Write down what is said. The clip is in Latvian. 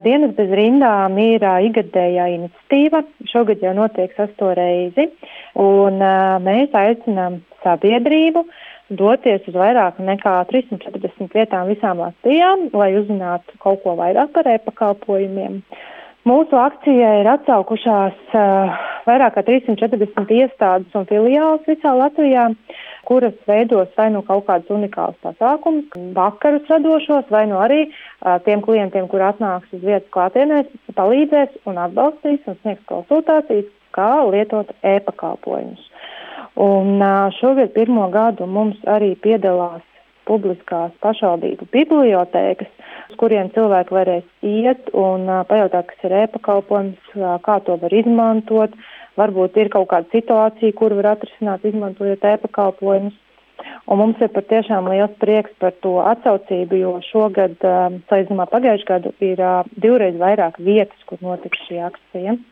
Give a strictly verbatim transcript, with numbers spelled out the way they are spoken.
Dienas bez rindām ir uh, ikgadējā iniciatīva. Šogad jau notiek sesto reizi, un uh, mēs aicinām sabiedrību doties uz vairāk nekā trīssimt četrdesmit vietām visām Latvijā, lai uzzinātu kaut ko vairāk par e-pakalpojumiem. Mūsu akcijai ir atsaukušās uh, vairāk kā trīssimt četrdesmit iestādes un filiāles visā Latvijā, kuras veidos vai nu kaut kādus unikālus pasākumus, vakarus radošos, vai nu arī uh, tiem klientiem, kur atnāks uz vietas klātienēs, palīdzēs un atbalstīs un sniegs konsultācijas, kā lietot e-pakalpojumus. Un uh, šogad pirmo gadu mums arī piedalās publiskās pašvaldību bibliotēkas, uz kuriem cilvēki varēs iet un uh, pajautāt, kas ir e-pakalpojums, uh, kā to var izmantot. Varbūt ir kaut kāda situācija, kuru var atrisināt, izmantojot e-pakalpojumus. Un mums ir patiešām liels prieks par to atsaucību, jo šogad, uh, salīdzinājumā pagājušajā gadu, ir uh, divreiz vairāk vietas, kur notiks šī akcija.